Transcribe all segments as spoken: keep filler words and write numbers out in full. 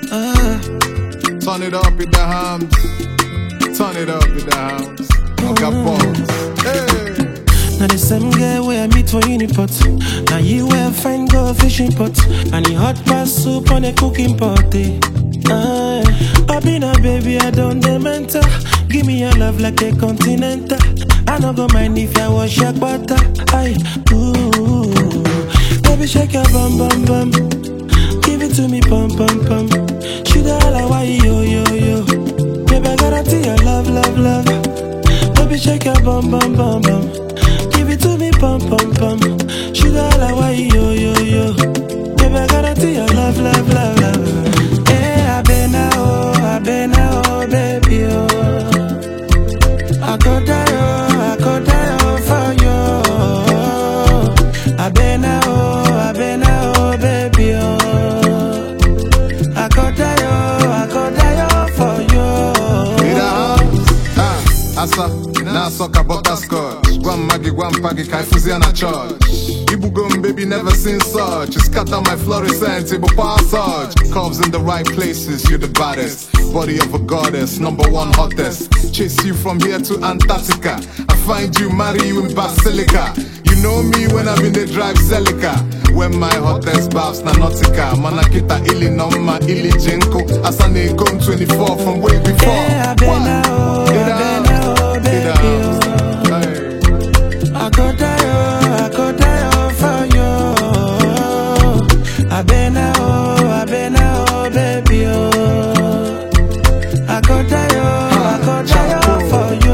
Uh, Turn it up in the hams. Turn it up in the hams. Oga Boss. Hey. Now the same girl where I meet for Unipot. Now you where fine go fishing pot. And the hot pass soup on a cooking pot. Eh. Uh, I been a baby, I don't mental. Give me your love like a continental. I don't go mind if I wash your butter. Aye, ooh, baby shake your bum bum bum. Give it to me pum pum pum. Should I like why yo yo yo? Baby I guarantee your love love love. Baby shake your bum bum bum bum. Give it to me pum pum pum. Should I like why yo yo yo? Baby I guarantee your love love love love. Yeah I been now oh I been now oh baby oh. I go die oh I go die oh for you. I been now oh I been now oh baby oh. I go die oh I go die oh for you. In the house. Ah, Asa. Now soccer butterscotch. One maggie, one paggy, kai fuzi and a church. Ibugum baby never seen such. You scatter my fluorescent table passage. Curves in the right places, you're the baddest. Body of a goddess, number one hottest. Chase you from here to Antarctica. I find you, marry you in Basilica. You know me when I'm in the drive Celica. When my hottest babs na nautica. Manakita ili noma ili jenko. Asane come twenty-four from way before. Yeah, I been now, I been now, baby. I go die oh, I go die oh for you. I been now, I been now, baby oh. I go die oh, I go die oh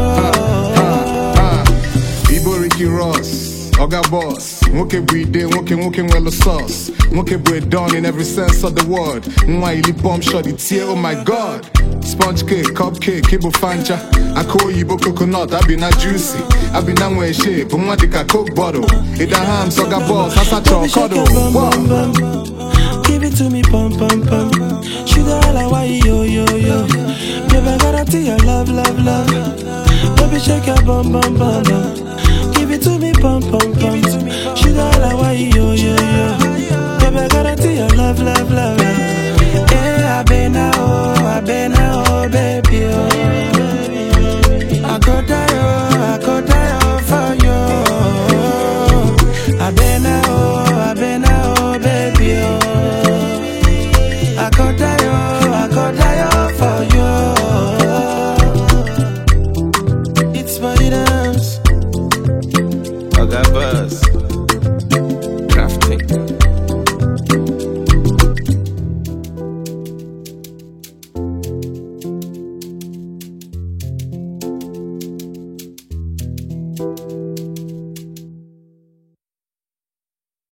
for you. Ibo Ricky Ross, Oga Boss. Nwoke breed, nwoke nwoke nwelo sauce. Nwoke bread done in every sense of the word. Nwa ili bomb shot it here, oh my god. Sponge cake, cupcake, kibo fanja. I call you coconut, I be not juicy. I be not way shape, but what a coke bottle. It a ham, Oga Boss, that's a chocolate. Give it to me, pum pum pum. Sugar like why yo yo yo. Baby I guarantee your love love love. Baby shake your bum bum bum bum. Give it to me, pum pum pum. Sugar like why yo yo yo. Baby I guarantee your love love love. Yeah I been now, I been now, baby oh.